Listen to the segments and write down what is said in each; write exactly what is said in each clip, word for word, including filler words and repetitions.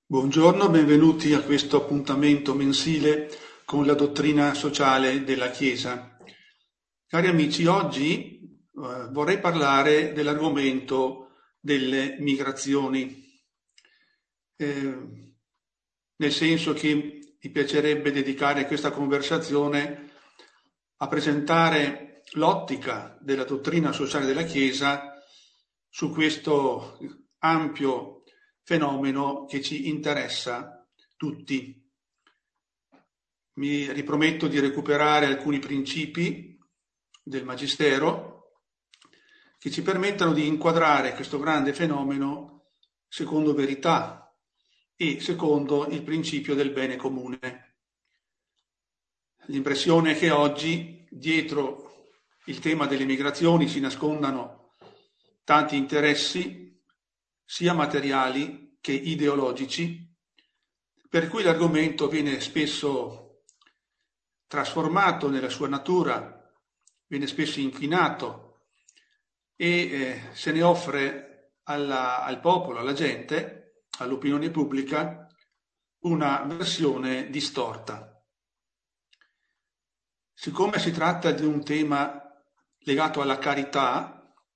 Buongiorno, benvenuti a questo appuntamento mensile con la dottrina sociale della Chiesa. Cari amici, oggi eh, vorrei parlare dell'argomento delle migrazioni, eh, nel senso che mi piacerebbe dedicare questa conversazione a presentare l'ottica della dottrina sociale della Chiesa su questo ampio fenomeno che ci interessa tutti. Mi riprometto di recuperare alcuni principi del Magistero che ci permettano di inquadrare questo grande fenomeno secondo verità e secondo il principio del bene comune. L'impressione è che oggi, dietro il tema delle migrazioni, si nascondano tanti interessi, sia materiali che ideologici, per cui l'argomento viene spesso trasformato nella sua natura, viene spesso inquinato e eh, se ne offre alla, al popolo, alla gente, all'opinione pubblica, una versione distorta. Siccome si tratta di un tema legato alla carità,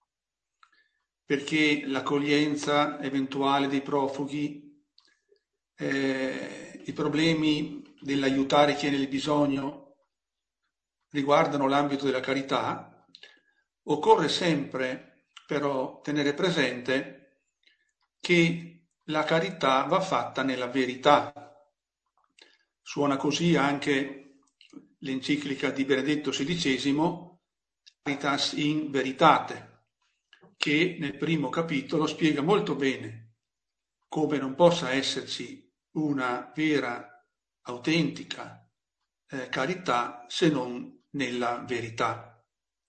perché l'accoglienza eventuale dei profughi, eh, i problemi dell'aiutare chi è nel bisogno riguardano l'ambito della carità, occorre sempre però tenere presente che la carità va fatta nella verità. Suona così anche l'enciclica di Benedetto sedicesimo, Caritas in Veritate, che nel primo capitolo spiega molto bene come non possa esserci una vera, autentica eh, carità se non nella verità.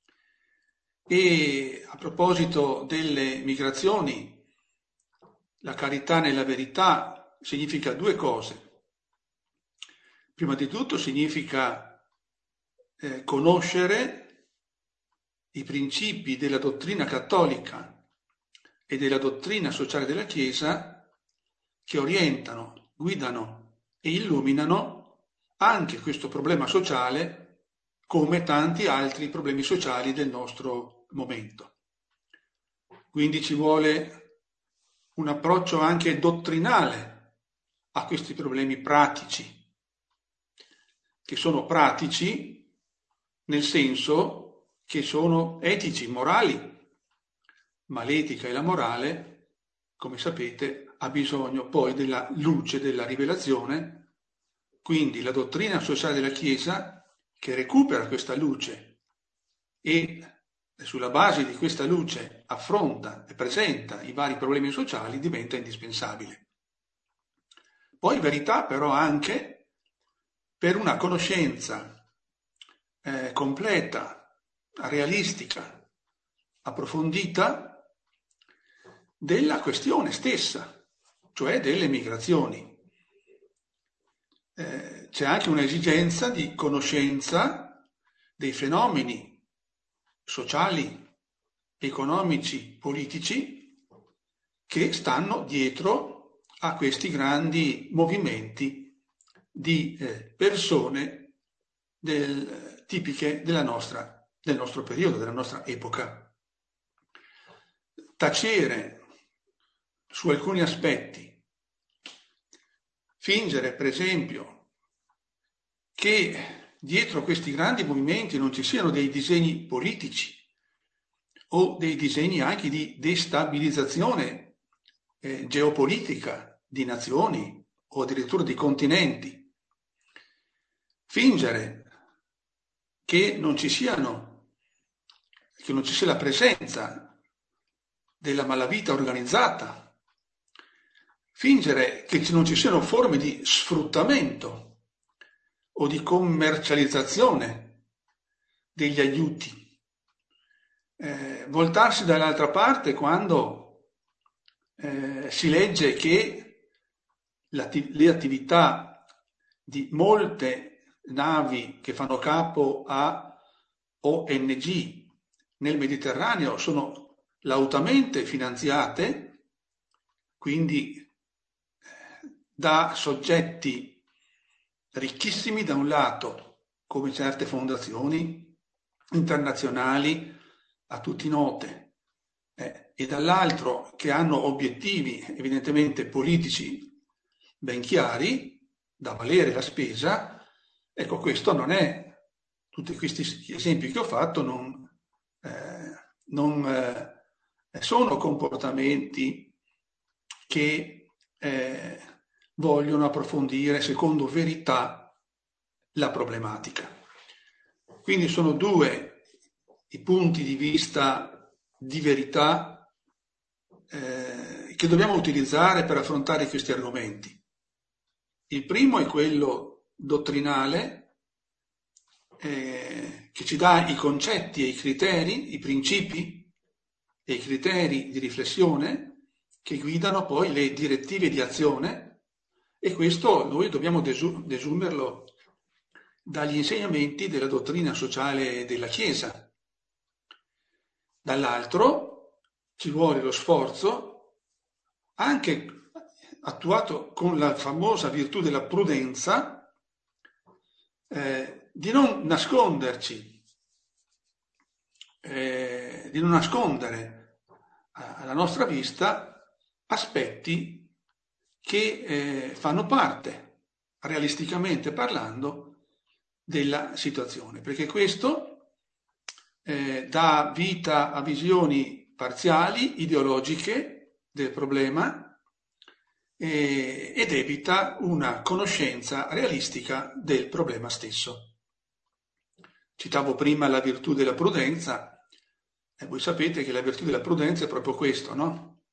E a proposito delle migrazioni, la carità nella verità significa due cose. Prima di tutto significa eh, conoscere i principi della dottrina cattolica e della dottrina sociale della Chiesa che orientano, guidano e illuminano anche questo problema sociale come tanti altri problemi sociali del nostro momento. Quindi ci vuole un approccio anche dottrinale a questi problemi pratici, che sono pratici nel senso che sono etici, morali, ma l'etica e la morale, come sapete, ha bisogno poi della luce della rivelazione, quindi la dottrina sociale della Chiesa che recupera questa luce e sulla base di questa luce affronta e presenta i vari problemi sociali diventa indispensabile. Poi verità però anche per una conoscenza eh, completa, realistica, approfondita della questione stessa, cioè delle migrazioni. Eh, c'è anche un'esigenza di conoscenza dei fenomeni sociali, economici, politici che stanno dietro a questi grandi movimenti di eh, persone del, tipiche della nostra del nostro periodo, della nostra epoca. Tacere su alcuni aspetti, fingere per esempio che dietro questi grandi movimenti non ci siano dei disegni politici o dei disegni anche di destabilizzazione eh, geopolitica di nazioni o addirittura di continenti. Fingere che non ci siano che non ci sia la presenza della malavita organizzata, fingere che non ci siano forme di sfruttamento o di commercializzazione degli aiuti, eh, voltarsi dall'altra parte quando eh, si legge che le attività di molte navi che fanno capo a O N G nel Mediterraneo sono lautamente finanziate, quindi da soggetti ricchissimi da un lato, come certe fondazioni internazionali a tutti note, eh, e dall'altro che hanno obiettivi evidentemente politici ben chiari, da valere la spesa. Ecco, questo non è, tutti questi esempi che ho fatto non, eh, non eh, sono comportamenti che eh, vogliono approfondire secondo verità la problematica. Quindi sono due i punti di vista di verità eh, che dobbiamo utilizzare per affrontare questi argomenti. Il primo è quello dottrinale, eh, che ci dà i concetti e i criteri, i principi e i criteri di riflessione che guidano poi le direttive di azione, e questo noi dobbiamo desu- desumerlo dagli insegnamenti della dottrina sociale della Chiesa. Dall'altro ci vuole lo sforzo, anche attuato con la famosa virtù della prudenza, eh, di non nasconderci, eh, di non nascondere alla nostra vista aspetti che eh, fanno parte, realisticamente parlando, della situazione, perché questo eh, dà vita a visioni parziali, ideologiche del problema, eh, ed evita una conoscenza realistica del problema stesso. Citavo prima la virtù della prudenza, e voi sapete che la virtù della prudenza è proprio questo, no?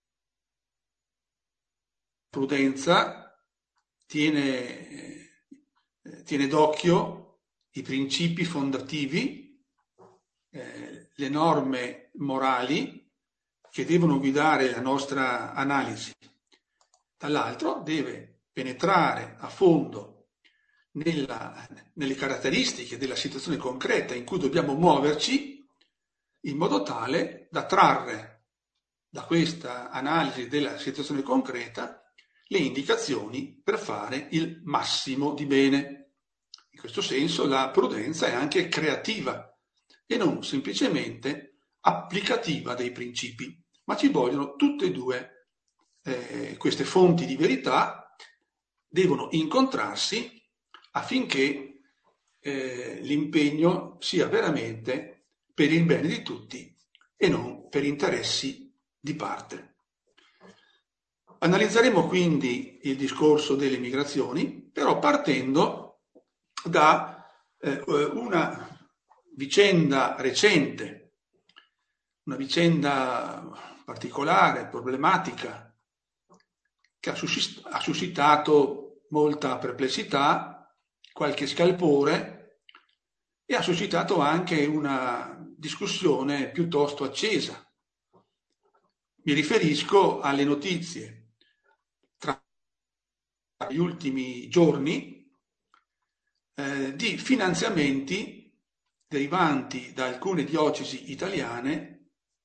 Prudenza tiene, eh, tiene d'occhio i principi fondativi, eh, le norme morali che devono guidare la nostra analisi. Dall'altro deve penetrare a fondo nella, nelle caratteristiche della situazione concreta in cui dobbiamo muoverci, in modo tale da trarre da questa analisi della situazione concreta le indicazioni per fare il massimo di bene. In questo senso la prudenza è anche creativa e non semplicemente applicativa dei principi, ma ci vogliono tutte e due eh, queste fonti di verità, devono incontrarsi affinché eh, l'impegno sia veramente per il bene di tutti e non per interessi di parte. Analizzeremo quindi il discorso delle migrazioni, però partendo da eh, una vicenda recente, una vicenda particolare, problematica, che ha suscitato molta perplessità, qualche scalpore, e ha suscitato anche una discussione piuttosto accesa. Mi riferisco alle notizie tra gli ultimi giorni eh, di finanziamenti derivanti da alcune diocesi italiane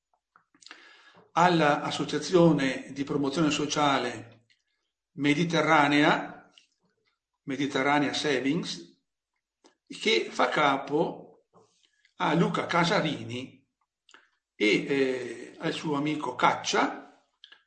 all'Associazione di Promozione Sociale Mediterranea, Mediterranea Savings, che fa capo a Luca Casarini e eh, al suo amico Caccia,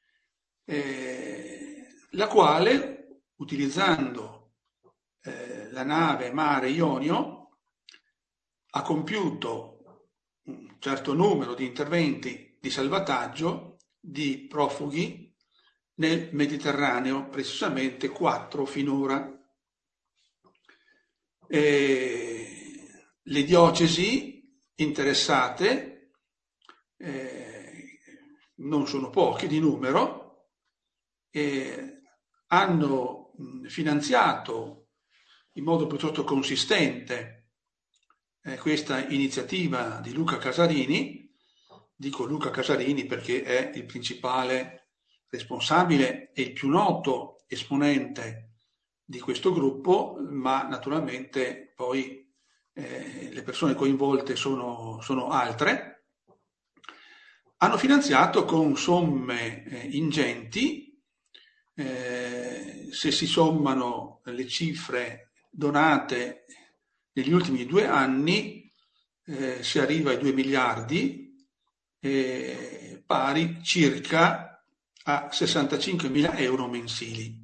eh, la quale, utilizzando eh, la nave Mare Ionio, ha compiuto un certo numero di interventi di salvataggio di profughi nel Mediterraneo, precisamente quattro finora. Eh, le diocesi interessate eh, non sono poche di numero, eh, hanno finanziato in modo piuttosto consistente eh, questa iniziativa di Luca Casarini. Dico Luca Casarini perché è il principale responsabile e il più noto esponente di questo gruppo, ma naturalmente poi eh, le persone coinvolte sono, sono altre. Hanno finanziato con somme eh, ingenti eh, se si sommano le cifre donate negli ultimi due anni, eh, si arriva ai due miliardi, eh, pari circa a sessantacinquemila euro mensili.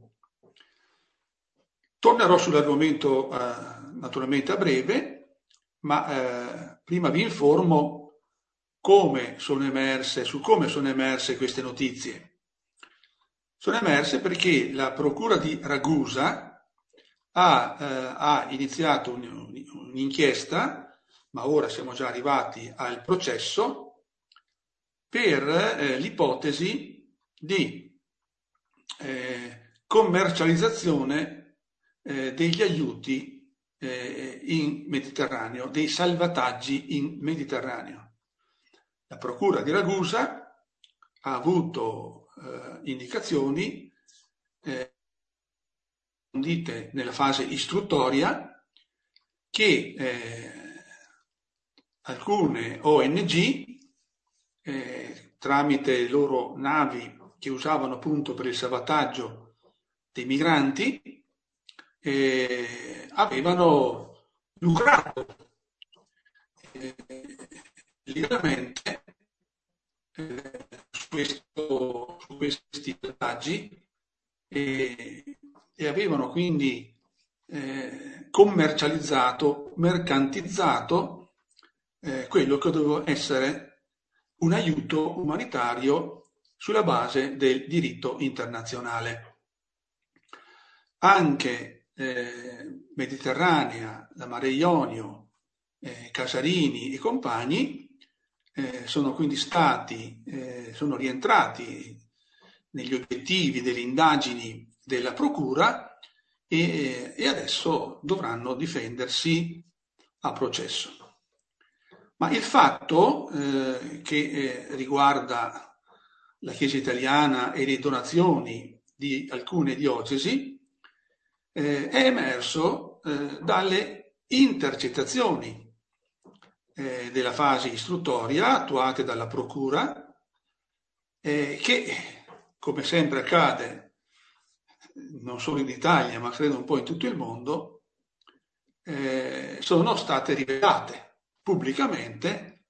Tornerò sull'argomento eh, naturalmente a breve, ma eh, prima vi informo come sono emerse, su come sono emerse queste notizie. Sono emerse perché la Procura di Ragusa ha, eh, ha iniziato un'inchiesta, ma ora siamo già arrivati al processo, per eh, l'ipotesi di eh, commercializzazione eh, degli aiuti eh, in Mediterraneo, dei salvataggi in Mediterraneo. La Procura di Ragusa ha avuto eh, indicazioni eh, nella fase istruttoria che eh, alcune O N G eh, tramite le loro navi che usavano appunto per il salvataggio dei migranti eh, avevano lucrato eh, legalmente eh, su, questo, su questi salvataggi e, e avevano quindi eh, commercializzato, mercantizzato eh, quello che doveva essere un aiuto umanitario sulla base del diritto internazionale. Anche eh, Mediterranea, la Mare Ionio, eh, Casarini e compagni eh, sono quindi stati, eh, sono rientrati negli obiettivi delle indagini della Procura e, e adesso dovranno difendersi a processo. Ma il fatto eh, che eh, riguarda la Chiesa italiana e le donazioni di alcune diocesi eh, è emerso eh, dalle intercettazioni eh, della fase istruttoria attuate dalla Procura eh, che, come sempre accade, non solo in Italia ma credo un po' in tutto il mondo, eh, sono state rivelate pubblicamente,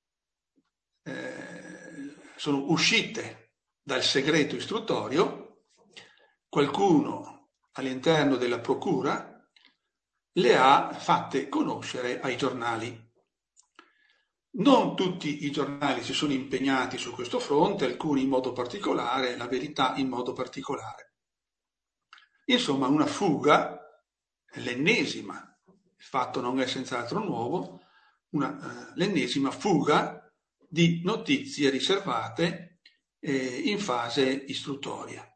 eh, sono uscite dal segreto istruttorio, qualcuno all'interno della Procura le ha fatte conoscere ai giornali. Non tutti i giornali si sono impegnati su questo fronte, alcuni in modo particolare, La Verità in modo particolare. Insomma, una fuga, l'ennesima, il fatto non è senz'altro nuovo, una, uh, l'ennesima fuga di notizie riservate eh, in fase istruttoria.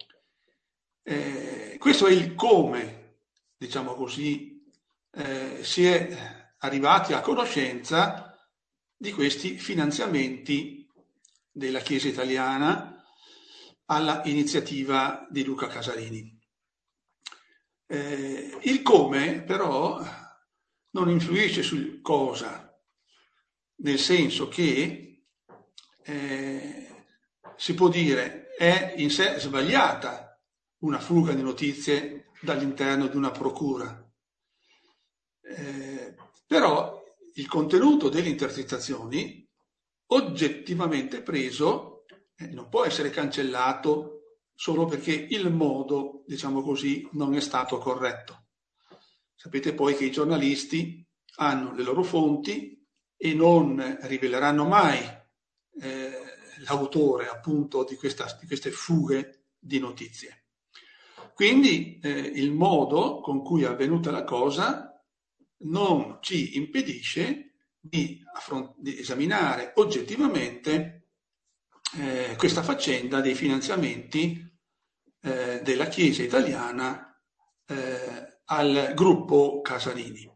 Eh, questo è il come, diciamo così, eh, si è arrivati a conoscenza di questi finanziamenti della Chiesa italiana alla iniziativa di Luca Casarini. Eh, il come però non influisce sul cosa, nel senso che eh, si può dire è in sé sbagliata una fuga di notizie dall'interno di una procura, eh, però il contenuto delle intercettazioni oggettivamente preso eh, non può essere cancellato solo perché il modo, diciamo così, non è stato corretto. Sapete poi che i giornalisti hanno le loro fonti e non riveleranno mai eh, l'autore appunto di, questa, di queste fughe di notizie. Quindi eh, il modo con cui è avvenuta la cosa non ci impedisce di, affront- di esaminare oggettivamente eh, questa faccenda dei finanziamenti eh, della Chiesa italiana eh, al gruppo Casarini.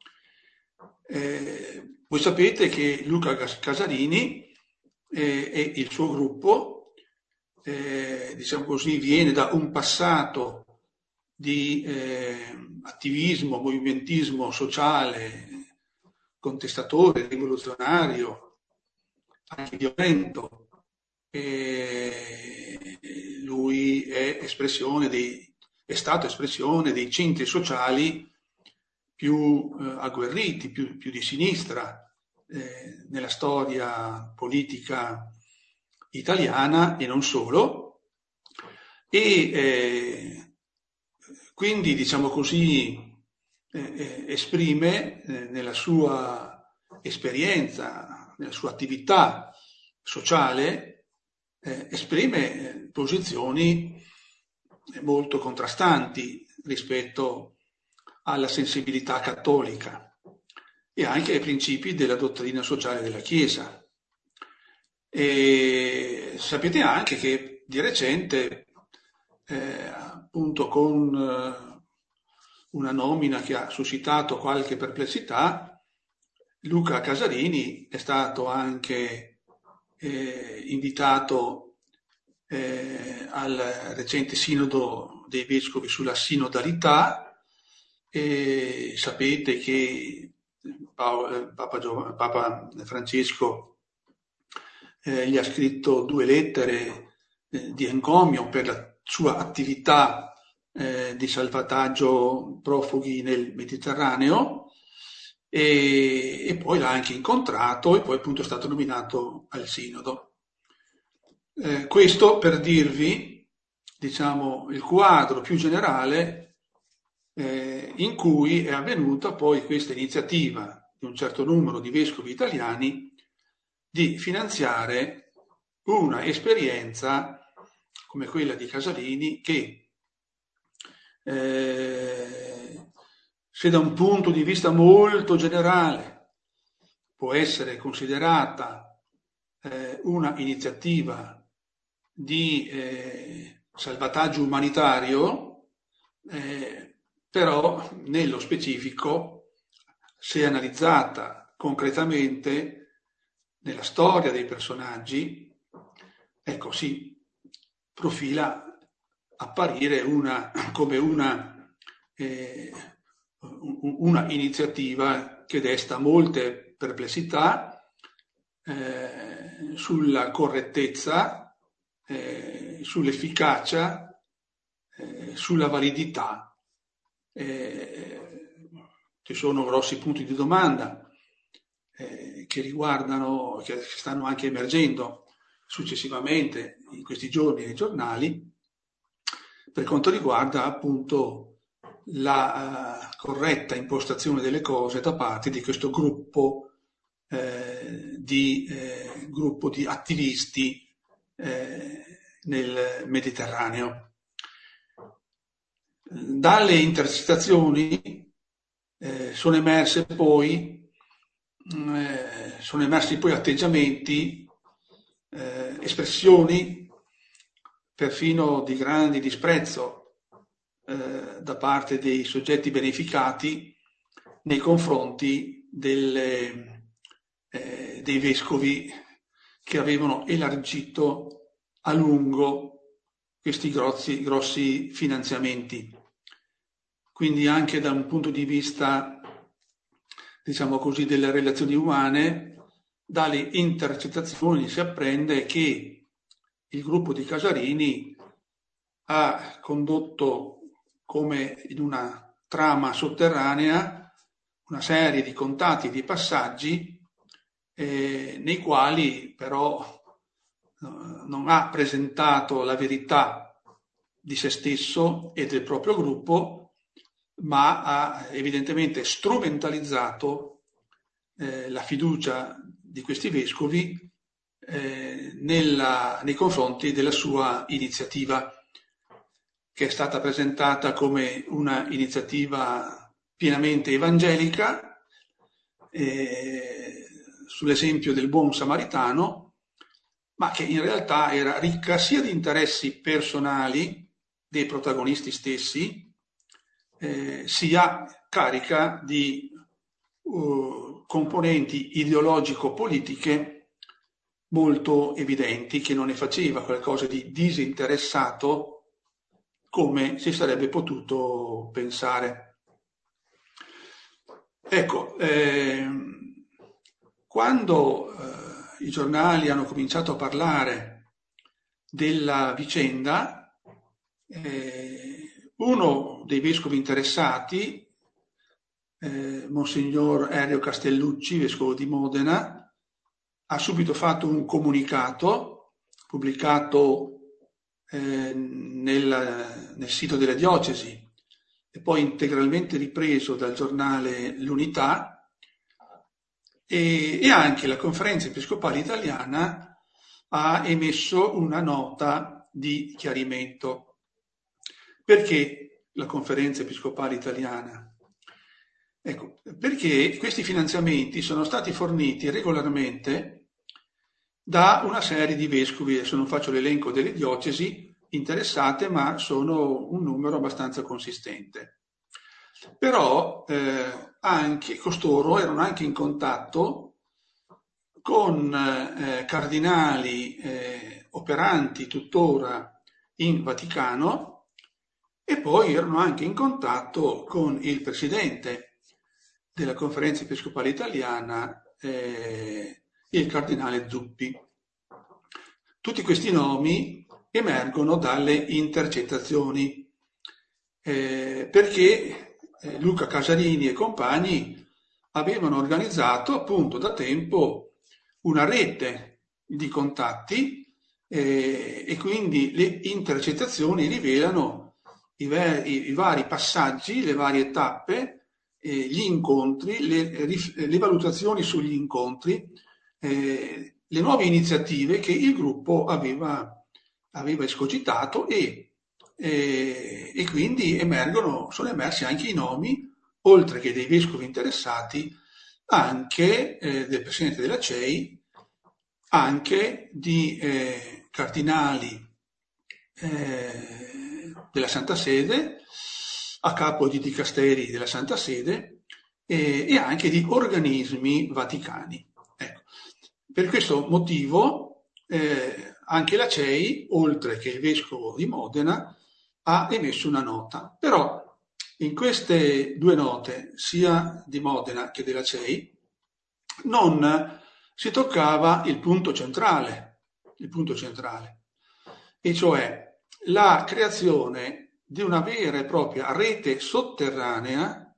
Eh, voi sapete che Luca Casarini eh, e il suo gruppo, eh, diciamo così, viene da un passato di eh, attivismo, movimentismo sociale, contestatore, rivoluzionario, anche violento. Eh, lui è espressione dei, è stato espressione dei centri sociali più eh, agguerriti, più, più di sinistra eh, nella storia politica italiana e non solo, e eh, quindi, diciamo così, eh, esprime eh, nella sua esperienza, nella sua attività sociale, eh, esprime eh, posizioni molto contrastanti rispetto alla sensibilità cattolica e anche ai principi della dottrina sociale della Chiesa. E sapete anche che di recente, eh, appunto con eh, una nomina che ha suscitato qualche perplessità, Luca Casarini è stato anche eh, invitato eh, al recente sinodo dei vescovi sulla sinodalità, e sapete che Papa, Papa, Papa Francesco eh, gli ha scritto due lettere eh, di encomio per la sua attività eh, di salvataggio profughi nel Mediterraneo, e, e poi l'ha anche incontrato e poi appunto è stato nominato al sinodo. Eh, questo per dirvi, diciamo, il quadro più generale eh, in cui è avvenuta poi questa iniziativa di un certo numero di vescovi italiani di finanziare una esperienza come quella di Casarini che, eh, se da un punto di vista molto generale può essere considerata eh, una iniziativa di eh, salvataggio umanitario, eh, però nello specifico, se analizzata concretamente nella storia dei personaggi, ecco, si profila apparire una, come una, eh, una iniziativa che desta molte perplessità eh, sulla correttezza, Eh, sull'efficacia, eh, sulla validità. Eh, ci sono grossi punti di domanda eh, che riguardano, che stanno anche emergendo successivamente in questi giorni nei giornali, per quanto riguarda appunto la uh, corretta impostazione delle cose da parte di questo gruppo eh, di, eh, gruppo di attivisti Eh, nel Mediterraneo. Dalle intercettazioni eh, sono emerse poi eh, sono emersi poi atteggiamenti, eh, espressioni perfino di grande disprezzo eh, da parte dei soggetti beneficati nei confronti delle, eh, dei vescovi che avevano elargito a lungo questi grossi, grossi finanziamenti. Quindi anche da un punto di vista, diciamo così, delle relazioni umane, dalle intercettazioni si apprende che il gruppo di Casarini ha condotto, come in una trama sotterranea, una serie di contatti, di passaggi Eh, nei quali però eh, non ha presentato la verità di se stesso e del proprio gruppo, ma ha evidentemente strumentalizzato eh, la fiducia di questi vescovi eh, nella, nei confronti della sua iniziativa, che è stata presentata come una iniziativa pienamente evangelica, eh, sull'esempio del buon samaritano, ma che in realtà era ricca sia di interessi personali dei protagonisti stessi, eh, sia carica di uh, componenti ideologico-politiche molto evidenti, che non ne faceva qualcosa di disinteressato come si sarebbe potuto pensare. Ecco, ehm, quando eh, i giornali hanno cominciato a parlare della vicenda, Eh, uno dei vescovi interessati, eh, Monsignor Erio Castellucci, vescovo di Modena, ha subito fatto un comunicato pubblicato eh, nel, nel sito della diocesi e poi integralmente ripreso dal giornale L'Unità, e, e anche la Conferenza Episcopale Italiana ha emesso una nota di chiarimento. Perché la Conferenza Episcopale Italiana? Ecco, perché questi finanziamenti sono stati forniti regolarmente da una serie di vescovi. Adesso non faccio l'elenco delle diocesi interessate, ma sono un numero abbastanza consistente. Però eh, anche costoro erano anche in contatto con eh, cardinali eh, operanti tuttora in Vaticano, e poi erano anche in contatto con il presidente della Conferenza Episcopale Italiana, eh, il cardinale Zuppi. Tutti questi nomi emergono dalle intercettazioni, eh, perché eh, Luca Casarini e compagni avevano organizzato appunto da tempo una rete di contatti, eh, e quindi le intercettazioni rivelano i, ver- i, i vari passaggi, le varie tappe, eh, gli incontri, le, le valutazioni sugli incontri, eh, le nuove iniziative che il gruppo aveva, aveva escogitato, e, eh, e quindi emergono, sono emersi anche i nomi, oltre che dei vescovi interessati, anche eh, del presidente della C E I, anche di eh, cardinali eh, della Santa Sede, a capo di dicasteri della Santa Sede, eh, e anche di organismi vaticani. Ecco. Per questo motivo eh, anche la C E I, oltre che il vescovo di Modena, ha emesso una nota. Però in queste due note, sia di Modena che della C E I, non si toccava il punto centrale, il punto centrale, e cioè la creazione di una vera e propria rete sotterranea,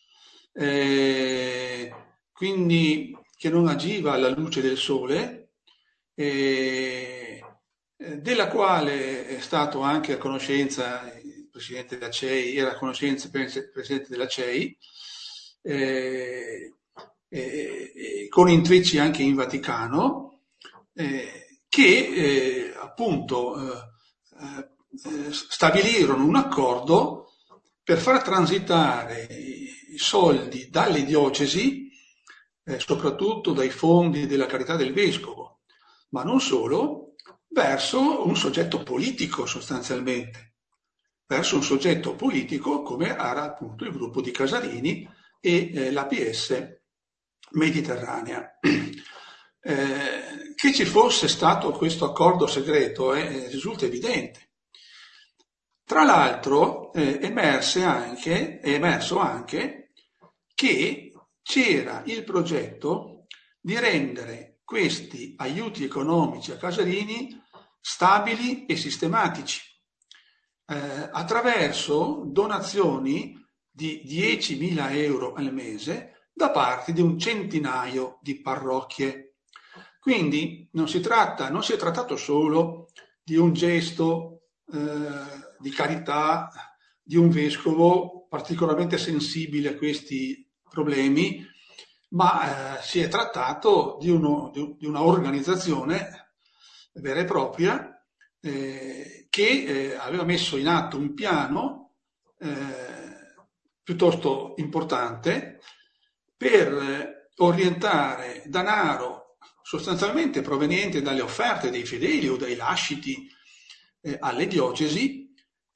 eh, quindi che non agiva alla luce del sole, eh, della quale è stato anche a conoscenza il presidente della C E I, era a conoscenza il presidente della C E I, eh, eh, eh, con intrecci anche in Vaticano, eh, che eh, appunto eh, eh, stabilirono un accordo per far transitare i soldi dalle diocesi, eh, soprattutto dai fondi della carità del vescovo, ma non solo, verso un soggetto politico sostanzialmente, verso un soggetto politico come era appunto il gruppo di Casarini e eh, l'A P S Mediterranea. Eh, che ci fosse stato questo accordo segreto eh, risulta evidente. Tra l'altro eh, emerse anche, è emerso anche che c'era il progetto di rendere questi aiuti economici a Casarini stabili e sistematici, eh, attraverso donazioni di diecimila euro al mese da parte di un centinaio di parrocchie. Quindi non si tratta, non si è trattato solo di un gesto eh, di carità di un vescovo particolarmente sensibile a questi problemi, ma eh, si è trattato di, uno, di, di una organizzazione vera e propria eh, che eh, aveva messo in atto un piano eh, piuttosto importante per orientare denaro sostanzialmente proveniente dalle offerte dei fedeli o dai lasciti eh, alle diocesi,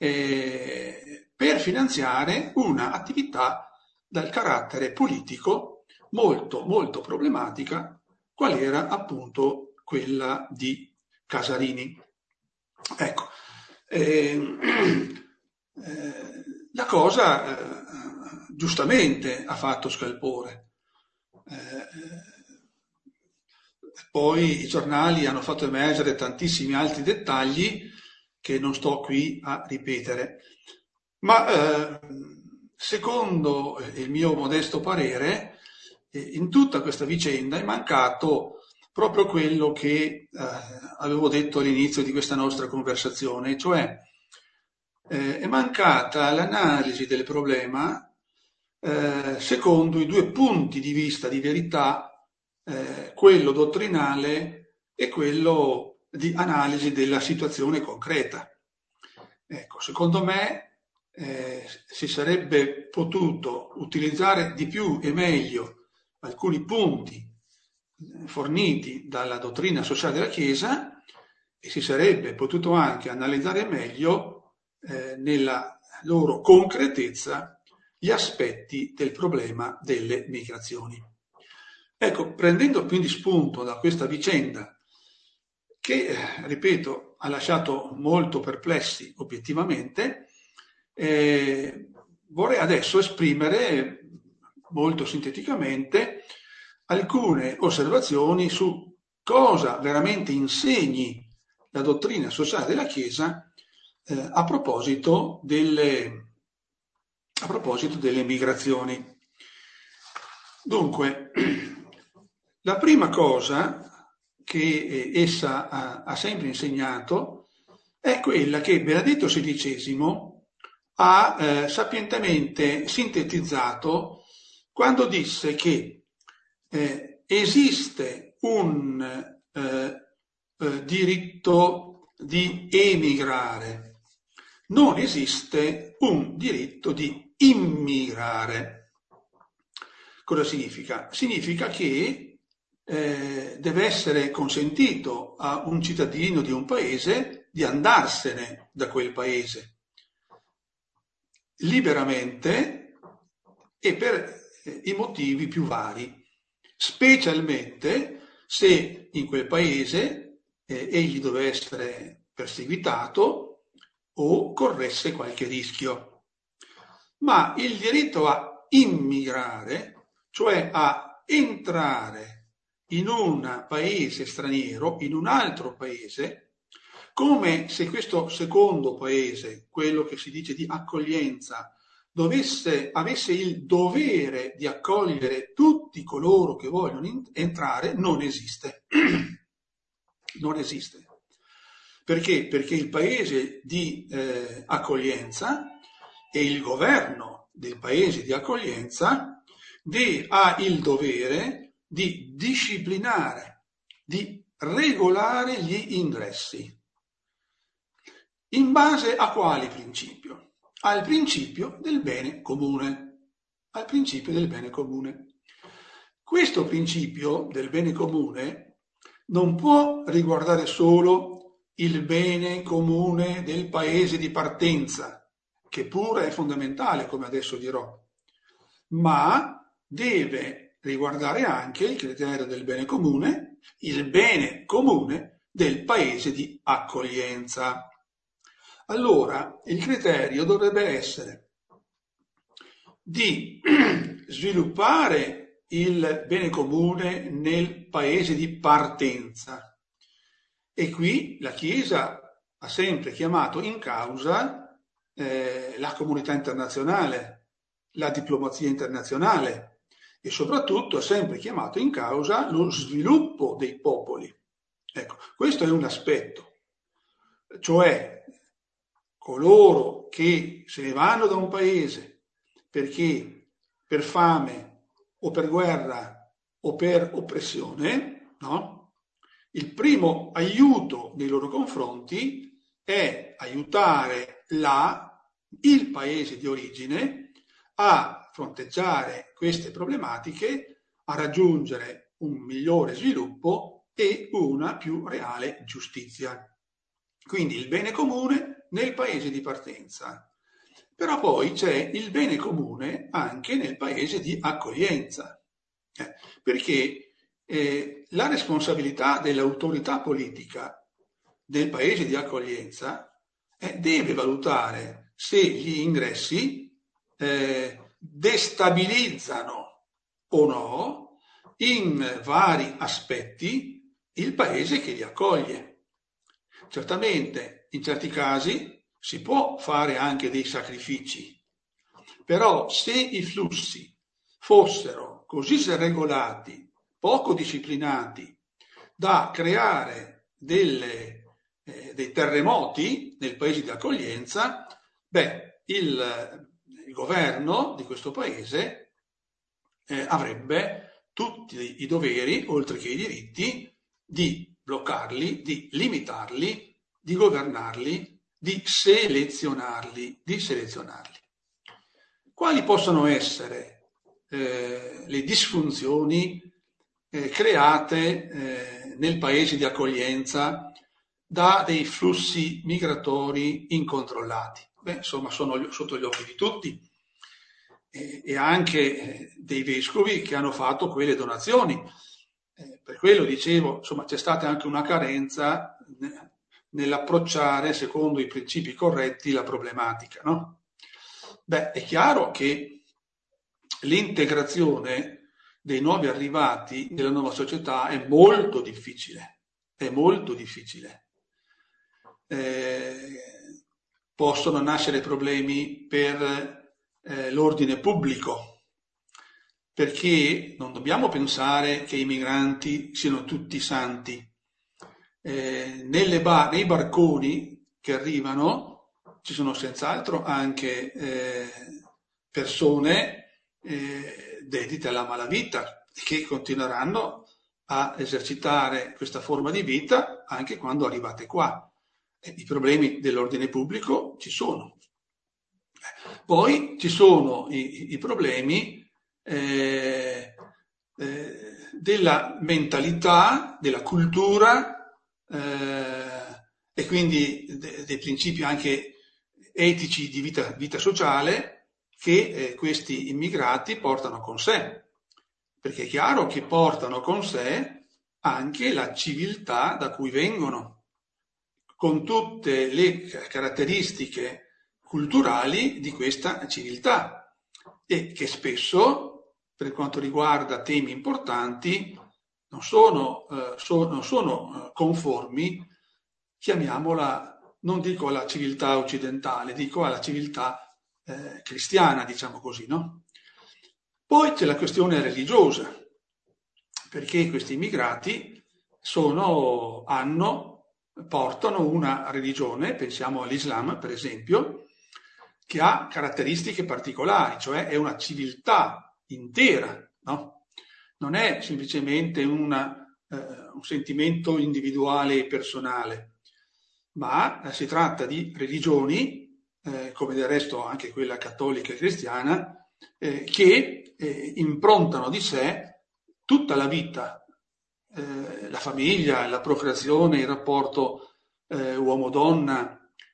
eh, per finanziare una attività dal carattere politico molto molto problematica, qual era appunto quella di Casarini. Ecco, eh, eh, la cosa eh, giustamente ha fatto scalpore. Eh, poi i giornali hanno fatto emergere tantissimi altri dettagli che non sto qui a ripetere. Ma eh, secondo il mio modesto parere, eh, in tutta questa vicenda è mancato proprio quello che eh, avevo detto all'inizio di questa nostra conversazione, cioè eh, è mancata l'analisi del problema eh, secondo i due punti di vista di verità, eh, quello dottrinale e quello di analisi della situazione concreta. Ecco, secondo me eh, si sarebbe potuto utilizzare di più e meglio alcuni punti forniti dalla dottrina sociale della Chiesa e si sarebbe potuto anche analizzare meglio eh, nella loro concretezza gli aspetti del problema delle migrazioni. Ecco, prendendo quindi spunto da questa vicenda che, ripeto, ha lasciato molto perplessi obiettivamente, eh, vorrei adesso esprimere molto sinteticamente alcune osservazioni su cosa veramente insegni la dottrina sociale della Chiesa eh, a proposito delle a proposito delle migrazioni. Dunque, la prima cosa che essa ha, ha sempre insegnato è quella che Benedetto sedicesimo ha eh, sapientemente sintetizzato quando disse che eh, esiste un eh, eh, diritto di emigrare, non esiste un diritto di immigrare. Cosa significa? Significa che eh, deve essere consentito a un cittadino di un paese di andarsene da quel paese liberamente e per eh, i motivi più vari, specialmente se in quel paese eh, egli deve essere perseguitato o corresse qualche rischio. Ma il diritto a immigrare, cioè a entrare in un paese straniero, in un altro paese, come se questo secondo paese, quello che si dice di accoglienza, dovesse, avesse il dovere di accogliere tutti coloro che vogliono entrare, non esiste. Non esiste. Perché? Perché il paese di eh, accoglienza e il governo del paese di accoglienza de, ha il dovere di disciplinare, di regolare gli ingressi. In base a quale principio? Al principio del bene comune. Al principio del bene comune. Questo principio del bene comune non può riguardare solo il bene comune del paese di partenza, che pure è fondamentale, come adesso dirò, ma deve riguardare anche il criterio del bene comune, il bene comune del paese di accoglienza. Allora, il criterio dovrebbe essere di sviluppare il bene comune nel paese di partenza. E qui la Chiesa ha sempre chiamato in causa eh, la comunità internazionale, la diplomazia internazionale e soprattutto ha sempre chiamato in causa lo sviluppo dei popoli. Ecco, questo è un aspetto, cioè coloro che se ne vanno da un paese perché per fame o per guerra o per oppressione, no? Il primo aiuto nei loro confronti è aiutare la, il paese di origine a fronteggiare queste problematiche, a raggiungere un migliore sviluppo e una più reale giustizia. Quindi il bene comune nel paese di partenza. Però poi c'è il bene comune anche nel paese di accoglienza, eh, perché eh, la responsabilità dell'autorità politica del paese di accoglienza eh, deve valutare se gli ingressi eh, destabilizzano o no in vari aspetti il paese che li accoglie. Certamente in certi casi si può fare anche dei sacrifici, però se i flussi fossero così regolati, poco disciplinati, da creare delle, eh, dei terremoti nei paesi di accoglienza, beh, il, il governo di questo paese eh, avrebbe tutti i doveri, oltre che i diritti, di bloccarli, di limitarli, di governarli, di selezionarli, di selezionarli. Quali possono essere eh, le disfunzioni eh, create eh, nel paese di accoglienza da dei flussi migratori incontrollati? Beh, insomma, sono sotto gli occhi di tutti eh, e anche eh, dei vescovi che hanno fatto quelle donazioni. Eh, per quello dicevo, insomma, c'è stata anche una carenza nell'approcciare secondo i principi corretti la problematica, no? Beh, è chiaro che l'integrazione dei nuovi arrivati nella nuova società è molto difficile, è molto difficile. Eh, possono nascere problemi per eh, l'ordine pubblico, perché non dobbiamo pensare che i migranti siano tutti santi. Eh, nelle bar- nei barconi che arrivano ci sono senz'altro anche eh, persone eh, dedite alla malavita che continueranno a esercitare questa forma di vita anche quando arrivate qua. E i problemi dell'ordine pubblico ci sono. Poi ci sono i, i problemi eh, eh, della mentalità, della cultura eh, e quindi de, dei principi anche etici di vita, vita sociale che eh, questi immigrati portano con sé, perché è chiaro che portano con sé anche la civiltà da cui vengono, con tutte le caratteristiche culturali di questa civiltà e che spesso, per quanto riguarda temi importanti, non sono, eh, so, non sono conformi, chiamiamola, non dico alla civiltà occidentale, dico alla civiltà eh, cristiana, diciamo così, no? Poi c'è la questione religiosa, perché questi immigrati sono, hanno, portano una religione, pensiamo all'Islam per esempio, che ha caratteristiche particolari, cioè è una civiltà intera, no? Non è semplicemente una, eh, un sentimento individuale e personale, ma eh, si tratta di religioni, eh, come del resto anche quella cattolica e cristiana, eh, che eh, improntano di sé tutta la vita, eh, la famiglia, la procreazione, il rapporto eh, uomo-donna,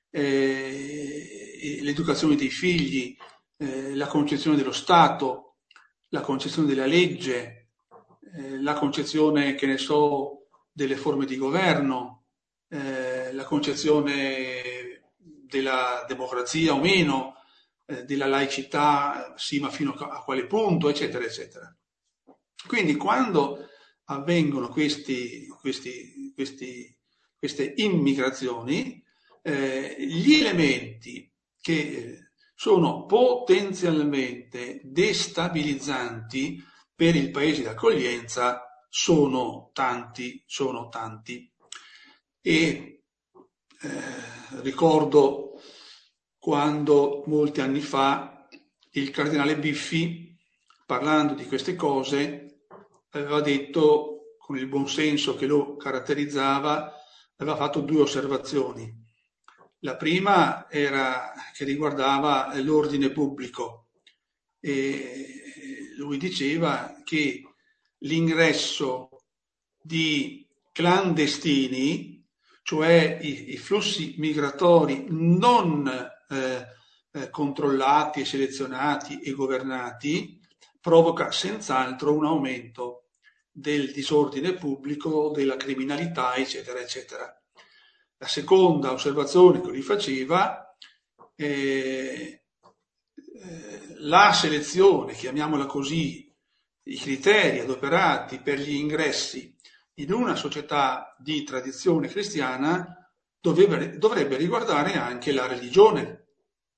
eh, l'educazione dei figli, eh, la concezione dello Stato, la concezione della legge, eh, la concezione, che ne so, delle forme di governo, eh, la concezione della democrazia o meno, eh, della laicità, sì, ma fino a quale punto, eccetera, eccetera. Quindi quando avvengono questi, questi, questi, queste immigrazioni, eh, gli elementi che sono potenzialmente destabilizzanti per il paese di accoglienza sono tanti, sono tanti. E eh, ricordo quando molti anni fa il cardinale Biffi, parlando di queste cose, aveva detto, con il buon senso che lo caratterizzava, aveva fatto due osservazioni. La prima era che riguardava l'ordine pubblico e lui diceva che l'ingresso di clandestini, cioè i, i flussi migratori non eh, eh, controllati e selezionati e governati, provoca senz'altro un aumento del disordine pubblico, della criminalità, eccetera, eccetera. La seconda osservazione che lui faceva, eh, eh, la selezione, chiamiamola così, i criteri adoperati per gli ingressi in una società di tradizione cristiana dovrebbe, dovrebbe riguardare anche la religione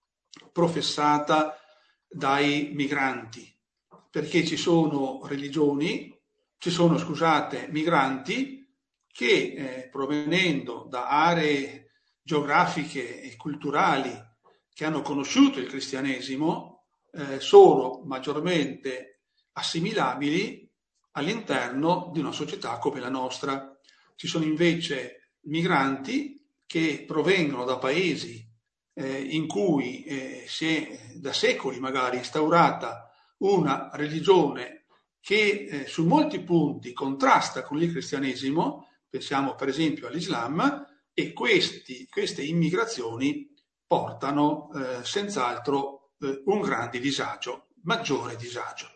professata dai migranti, perché ci sono religioni, ci sono, scusate, migranti che eh, provenendo da aree geografiche e culturali che hanno conosciuto il cristianesimo eh, sono maggiormente assimilabili all'interno di una società come la nostra. Ci sono invece migranti che provengono da paesi eh, in cui eh, si è da secoli magari instaurata una religione che eh, su molti punti contrasta con il cristianesimo, pensiamo per esempio all'Islam, e questi, queste immigrazioni portano eh, senz'altro eh, un grande disagio, maggiore disagio.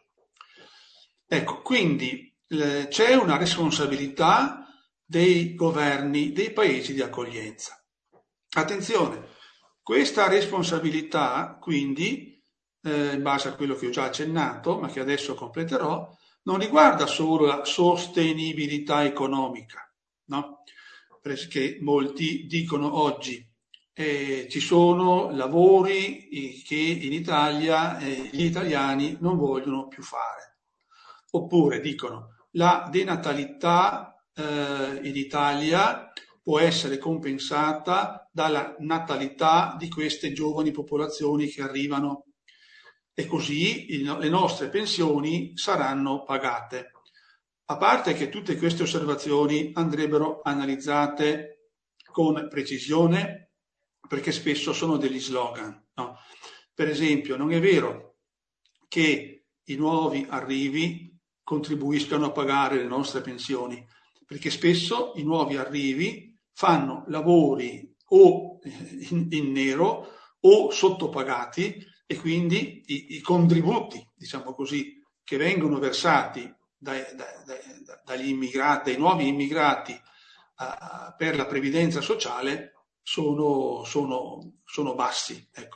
Ecco, quindi eh, c'è una responsabilità dei governi dei paesi di accoglienza. Attenzione, questa responsabilità quindi, eh, in base a quello che ho già accennato, ma che adesso completerò, non riguarda solo la sostenibilità economica, no? Perché molti dicono oggi eh, ci sono lavori che in Italia eh, gli italiani non vogliono più fare. Oppure dicono la denatalità eh, in Italia può essere compensata dalla natalità di queste giovani popolazioni che arrivano e così il, le nostre pensioni saranno pagate. A parte che tutte queste osservazioni andrebbero analizzate con precisione, perché spesso sono degli slogan, no? Per esempio, non è vero che i nuovi arrivi contribuiscano a pagare le nostre pensioni, perché spesso i nuovi arrivi fanno lavori o in, in nero o sottopagati e quindi i, i contributi, diciamo così, che vengono versati dai, dai, dagli immigrati, dai nuovi immigrati uh, per la previdenza sociale sono, sono, sono bassi. Ecco.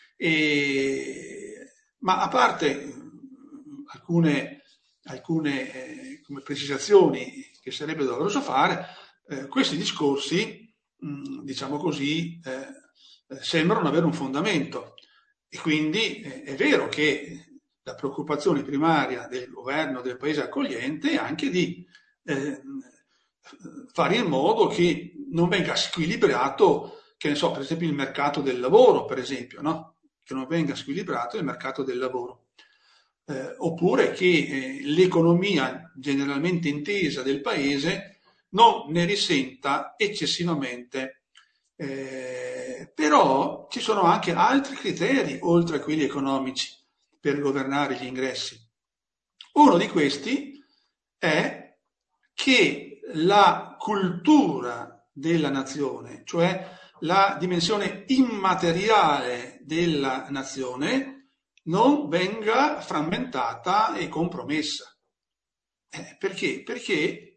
E, ma a parte alcune, alcune eh, come precisazioni che sarebbe doveroso fare, eh, questi discorsi, mh, diciamo così, eh, sembrano avere un fondamento. E quindi eh, è vero che la preoccupazione primaria del governo del paese accogliente è anche di eh, fare in modo che non venga squilibrato, che ne so, per esempio il mercato del lavoro, per esempio, no? Che non venga squilibrato il mercato del lavoro. Eh, oppure che eh, l'economia generalmente intesa del paese non ne risenta eccessivamente. Eh, però ci sono anche altri criteri, oltre a quelli economici, per governare gli ingressi. Uno di questi è che la cultura della nazione, cioè la dimensione immateriale della nazione, non venga frammentata e compromessa. Eh, perché? Perché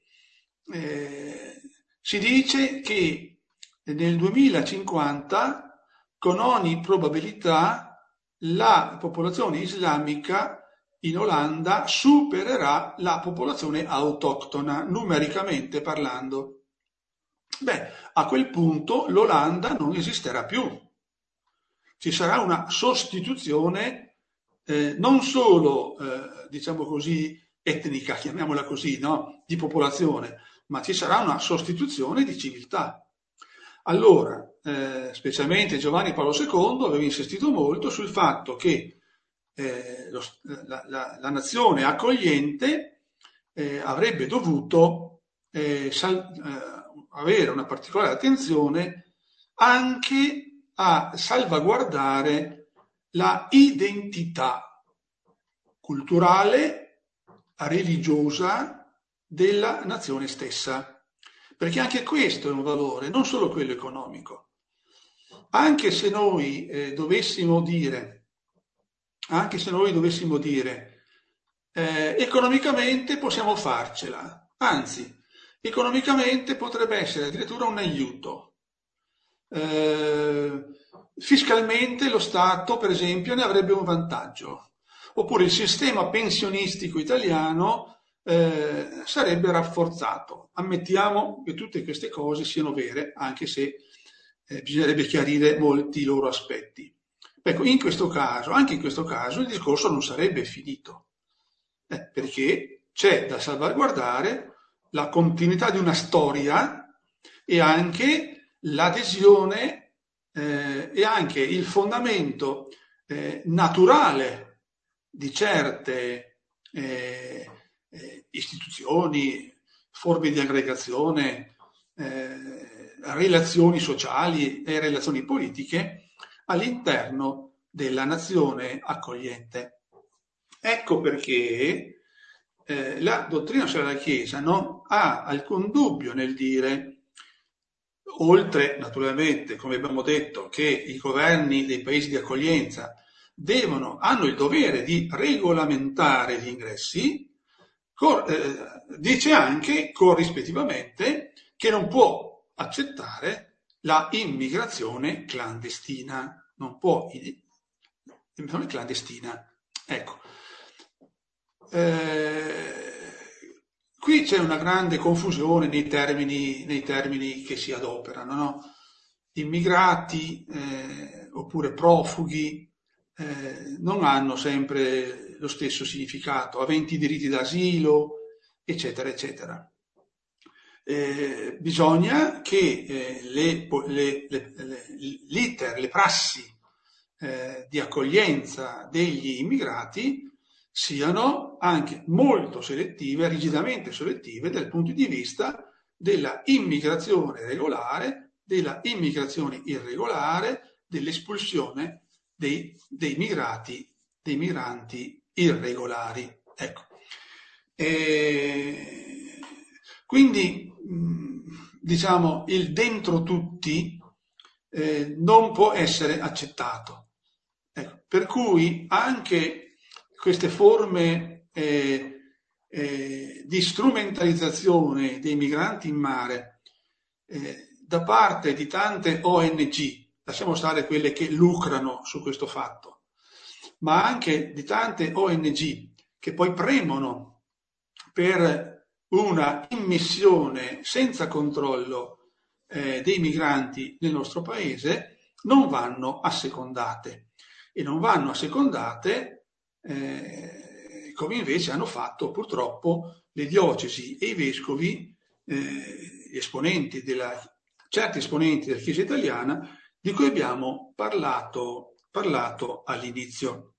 eh, si dice che nel duemilacinquanta, con ogni probabilità, la popolazione islamica in Olanda supererà la popolazione autoctona, numericamente parlando. Beh, a quel punto l'Olanda non esisterà più. Ci sarà una sostituzione eh, non solo, eh, diciamo così, etnica, chiamiamola così, no? Di popolazione, ma ci sarà una sostituzione di civiltà. Allora, eh, specialmente Giovanni Paolo secondo aveva insistito molto sul fatto che eh, lo, la, la, la nazione accogliente eh, avrebbe dovuto eh, sal, eh, avere una particolare attenzione anche a salvaguardare la identità culturale, religiosa della nazione stessa. Perché anche questo è un valore, non solo quello economico. Anche se noi eh, dovessimo dire, anche se noi dovessimo dire, eh, economicamente possiamo farcela, anzi, economicamente potrebbe essere addirittura un aiuto. Eh, fiscalmente lo Stato, per esempio, ne avrebbe un vantaggio. Oppure il sistema pensionistico italiano Eh, sarebbe rafforzato. Ammettiamo che tutte queste cose siano vere, anche se eh, bisognerebbe chiarire molti loro aspetti. Ecco, in questo caso, anche in questo caso, il discorso non sarebbe finito, eh, perché c'è da salvaguardare la continuità di una storia e anche l'adesione eh, e anche il fondamento eh, naturale di certe eh, eh, istituzioni, forme di aggregazione, eh, relazioni sociali e relazioni politiche all'interno della nazione accogliente. Ecco perché eh, la dottrina sulla Chiesa non ha alcun dubbio nel dire, oltre naturalmente, come abbiamo detto, che i governi dei paesi di accoglienza devono, hanno il dovere di regolamentare gli ingressi, cor- eh, dice anche corrispettivamente che non può accettare la immigrazione clandestina, non può immigrazione clandestina. Ecco. Eh, qui c'è una grande confusione nei termini, nei termini che si adoperano, no? Immigrati eh, oppure profughi eh, non hanno sempre lo stesso significato, aventi diritti d'asilo, eccetera, eccetera. Eh, bisogna che eh, le, le, le, le, l'iter, le prassi eh, di accoglienza degli immigrati siano anche molto selettive, rigidamente selettive dal punto di vista della immigrazione regolare, della immigrazione irregolare, dell'espulsione dei, dei migrati, dei migranti irregolari. Ecco. E quindi, diciamo, il dentro tutti eh, non può essere accettato. Ecco. Per cui anche queste forme eh, eh, di strumentalizzazione dei migranti in mare eh, da parte di tante O N G, lasciamo stare quelle che lucrano su questo fatto, ma anche di tante O N G che poi premono per una immissione senza controllo eh, dei migranti nel nostro paese, non vanno assecondate. E non vanno assecondate Eh, come invece hanno fatto purtroppo le diocesi e i vescovi, eh, gli esponenti della, certi esponenti della Chiesa italiana di cui abbiamo parlato, parlato all'inizio.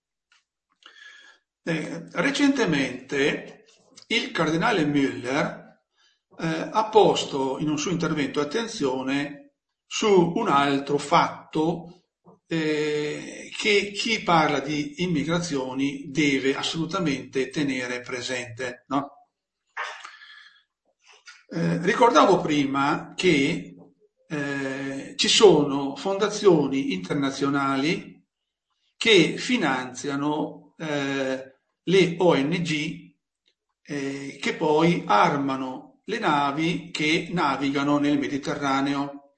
Eh, recentemente il cardinale Müller eh, ha posto in un suo intervento attenzione su un altro fatto Eh, che chi parla di immigrazioni deve assolutamente tenere presente, no? Eh, ricordavo prima che eh, ci sono fondazioni internazionali che finanziano eh, le O N G eh, che poi armano le navi che navigano nel Mediterraneo.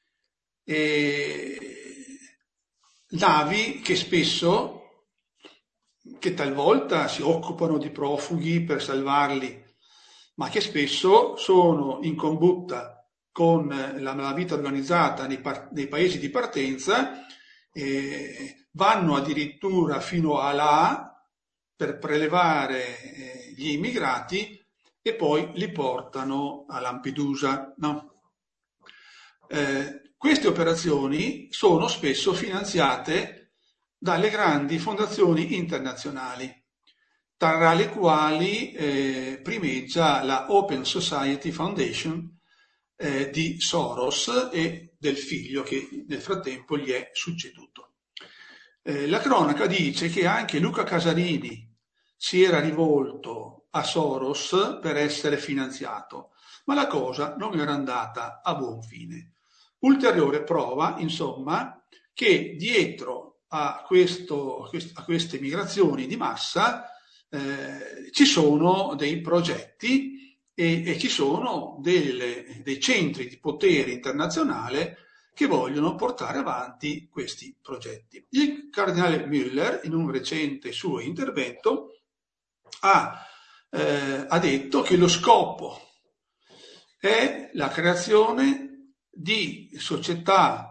E navi che spesso, che talvolta si occupano di profughi per salvarli, ma che spesso sono in combutta con la malavita organizzata nei, par- nei paesi di partenza, eh, vanno addirittura fino a là per prelevare eh, gli immigrati e poi li portano a Lampedusa, no? Eh, Queste operazioni sono spesso finanziate dalle grandi fondazioni internazionali, tra le quali eh, primeggia la Open Society Foundation eh, di Soros e del figlio che nel frattempo gli è succeduto. Eh, la cronaca dice che anche Luca Casarini si era rivolto a Soros per essere finanziato, ma la cosa non era andata a buon fine. Ulteriore prova, insomma, che dietro a, questo, a queste migrazioni di massa eh, ci sono dei progetti e, e ci sono delle, dei centri di potere internazionale che vogliono portare avanti questi progetti. Il cardinale Müller, in un recente suo intervento, ha, eh, ha detto che lo scopo è la creazione di società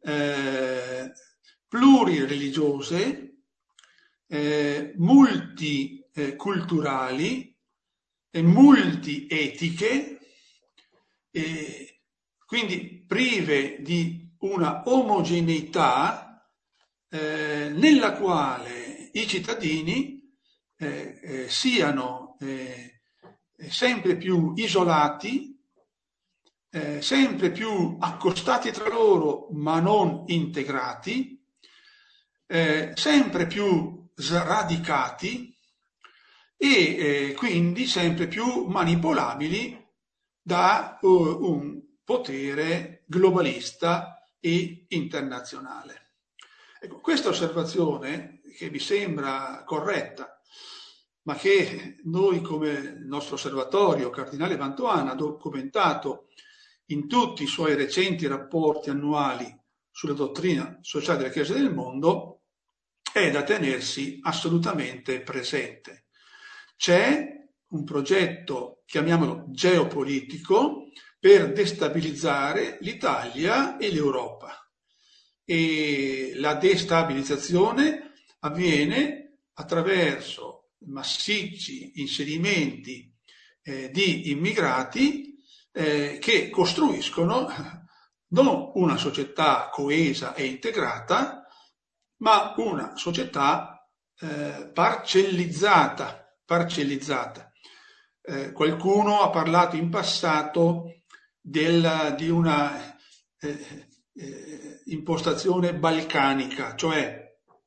eh, plurireligiose, eh, multiculturali e multietiche, eh, quindi prive di una omogeneità eh, nella quale i cittadini eh, eh, siano eh, sempre più isolati, eh, sempre più accostati tra loro ma non integrati, eh, sempre più sradicati e eh, quindi sempre più manipolabili da uh, un potere globalista e internazionale. Ecco, questa osservazione, che mi sembra corretta, ma che noi come il nostro osservatorio Cardinale Vantuana ha documentato in tutti i suoi recenti rapporti annuali sulla dottrina sociale della Chiesa del mondo, è da tenersi assolutamente presente. C'è un progetto, chiamiamolo geopolitico, per destabilizzare l'Italia e l'Europa. E la destabilizzazione avviene attraverso massicci inserimenti eh, di immigrati eh, che costruiscono non una società coesa e integrata, ma una società eh, parcellizzata, parcellizzata. Eh, qualcuno ha parlato in passato del, di una eh, eh, impostazione balcanica, cioè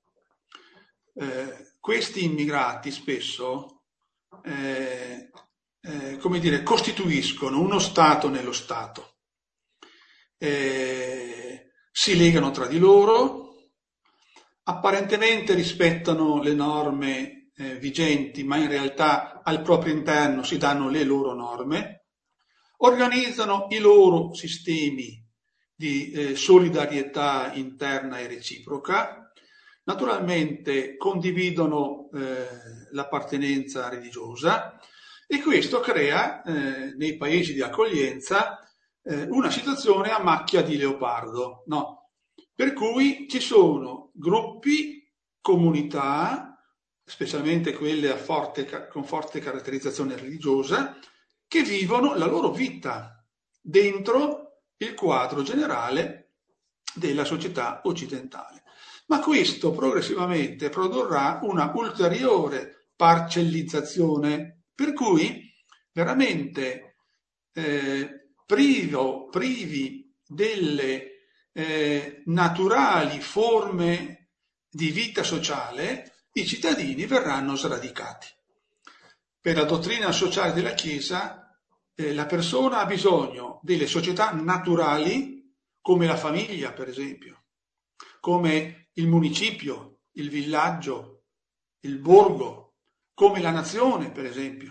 eh, questi immigrati spesso eh, eh, come dire, costituiscono uno Stato nello Stato, eh, si legano tra di loro, apparentemente rispettano le norme eh, vigenti, ma in realtà al proprio interno si danno le loro norme, organizzano i loro sistemi di eh, solidarietà interna e reciproca, naturalmente condividono eh, l'appartenenza religiosa e questo crea eh, nei paesi di accoglienza eh, una situazione a macchia di leopardo, no? Per cui ci sono gruppi, comunità, specialmente quelle a forte, con forte caratterizzazione religiosa, che vivono la loro vita dentro il quadro generale della società occidentale. Ma questo progressivamente produrrà una ulteriore parcellizzazione, per cui veramente eh, privo, privi delle eh, naturali forme di vita sociale, i cittadini verranno sradicati. Per la dottrina sociale della Chiesa, eh, la persona ha bisogno delle società naturali, come la famiglia, per esempio, come il municipio, il villaggio, il borgo, come la nazione, per esempio,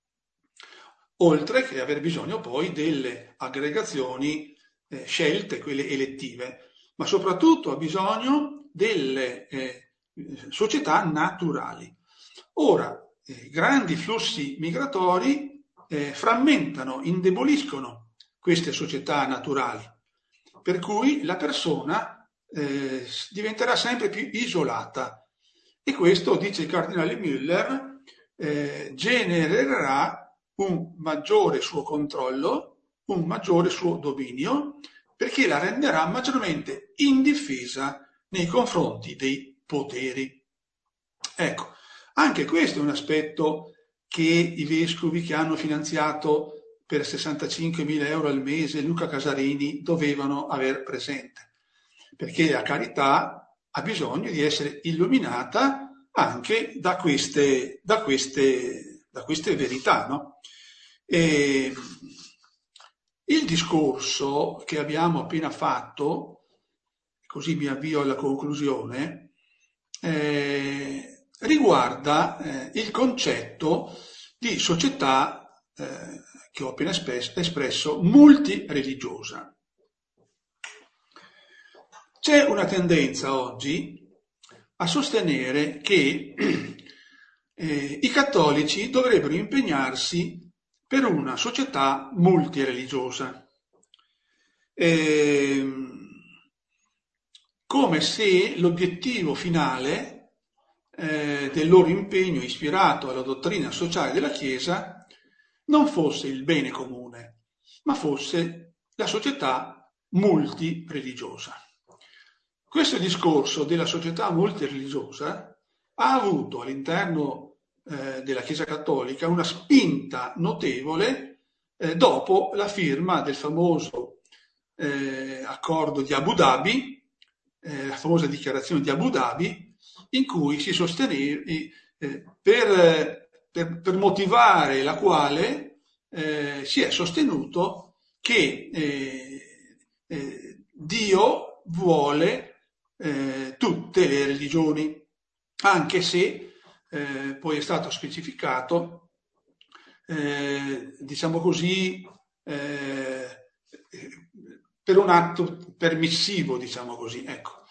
oltre che aver bisogno poi delle aggregazioni eh, scelte, quelle elettive, ma soprattutto ha bisogno delle eh, società naturali. Ora, eh, grandi flussi migratori eh, frammentano, indeboliscono queste società naturali, per cui la persona eh, diventerà sempre più isolata e questo, dice il cardinale Müller, eh, genererà un maggiore suo controllo, un maggiore suo dominio, perché la renderà maggiormente indifesa nei confronti dei poteri. Ecco, anche questo è un aspetto che i vescovi che hanno finanziato per sessantacinquemila euro al mese Luca Casarini dovevano aver presente, perché la carità ha bisogno di essere illuminata anche da queste, da queste, da queste verità, no? E il discorso che abbiamo appena fatto, così mi avvio alla conclusione, eh, riguarda eh, il concetto di società eh, che ho appena espresso, multireligiosa. C'è una tendenza oggi a sostenere che eh, i cattolici dovrebbero impegnarsi per una società multireligiosa. Eh, come se l'obiettivo finale eh, del loro impegno ispirato alla dottrina sociale della Chiesa non fosse il bene comune, ma fosse la società multireligiosa. Questo discorso della società multireligiosa ha avuto all'interno eh, della Chiesa Cattolica una spinta notevole eh, dopo la firma del famoso eh, accordo di Abu Dhabi, eh, la famosa dichiarazione di Abu Dhabi, in cui si sosteneva eh, per, per, per motivare la quale eh, si è sostenuto che eh, eh, Dio vuole eh, tutte le religioni, anche se eh, poi è stato specificato, eh, diciamo così, eh, per un atto permissivo, diciamo così, ecco.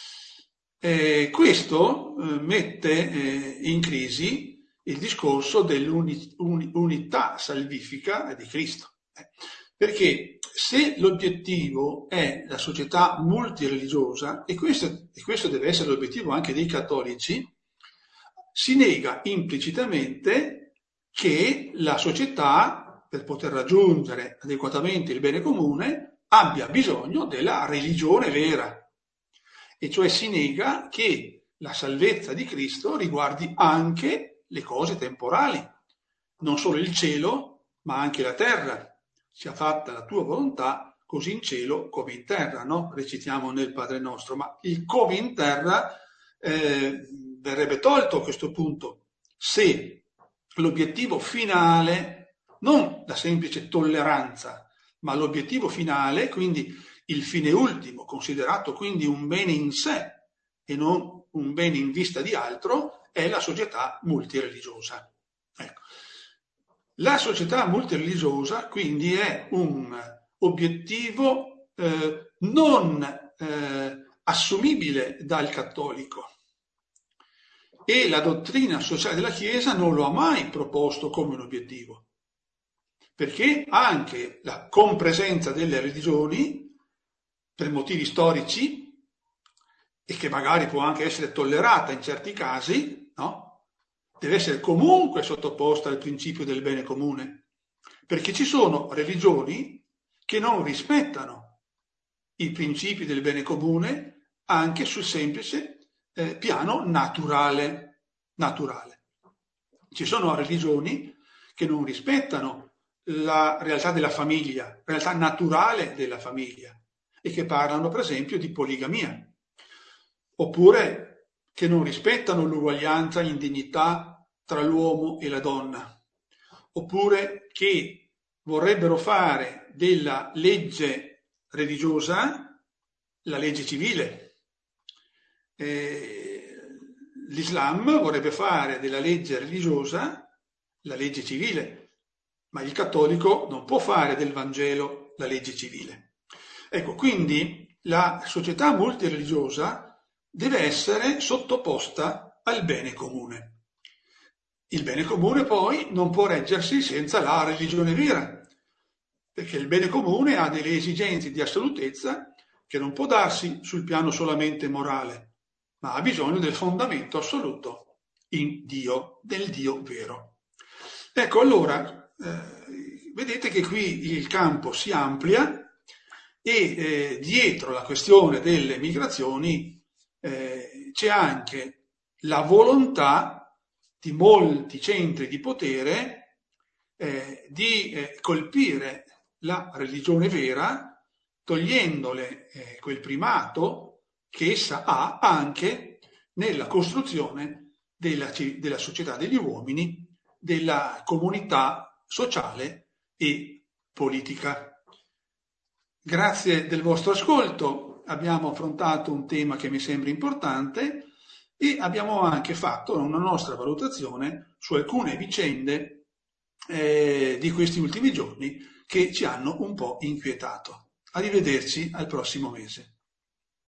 Eh, questo eh, mette eh, in crisi il discorso dell'unità salvifica di Cristo, eh, perché se l'obiettivo è la società multireligiosa, e questo, e questo deve essere l'obiettivo anche dei cattolici, si nega implicitamente che la società, per poter raggiungere adeguatamente il bene comune, abbia bisogno della religione vera. E cioè si nega che la salvezza di Cristo riguardi anche le cose temporali, non solo il cielo, ma anche la terra. Sia fatta la tua volontà, così in cielo come in terra, no? Recitiamo nel Padre Nostro, ma il come in terra eh, verrebbe tolto a questo punto se l'obiettivo finale, non la semplice tolleranza, ma l'obiettivo finale, quindi il fine ultimo, considerato quindi un bene in sé e non un bene in vista di altro, è la società multireligiosa. Ecco. La società multireligiosa quindi è un obiettivo eh, non eh, assumibile dal cattolico, e la dottrina sociale della Chiesa non lo ha mai proposto come un obiettivo, perché anche la compresenza delle religioni per motivi storici, e che magari può anche essere tollerata in certi casi, no? Deve essere comunque sottoposta al principio del bene comune, perché ci sono religioni che non rispettano i principi del bene comune anche sul semplice eh, piano naturale, naturale. Ci sono religioni che non rispettano la realtà della famiglia, realtà naturale della famiglia, e che parlano per esempio di poligamia, oppure che non rispettano l'uguaglianza in dignità tra l'uomo e la donna, oppure che vorrebbero fare della legge religiosa la legge civile. Eh, L'Islam vorrebbe fare della legge religiosa la legge civile, ma il cattolico non può fare del Vangelo la legge civile. Ecco, quindi la società multireligiosa deve essere sottoposta al bene comune. Il bene comune poi non può reggersi senza la religione vera, perché il bene comune ha delle esigenze di assolutezza che non può darsi sul piano solamente morale, ma ha bisogno del fondamento assoluto in Dio, del Dio vero. Ecco, allora, eh, vedete che qui il campo si amplia e eh, dietro la questione delle migrazioni eh, c'è anche la volontà di molti centri di potere eh, di eh, colpire la religione vera, togliendole eh, quel primato che essa ha anche nella costruzione della, della società degli uomini, della comunità sociale e politica. Grazie del vostro ascolto, abbiamo affrontato un tema che mi sembra importante e abbiamo anche fatto una nostra valutazione su alcune vicende eh, di questi ultimi giorni che ci hanno un po' inquietato. Arrivederci al prossimo mese.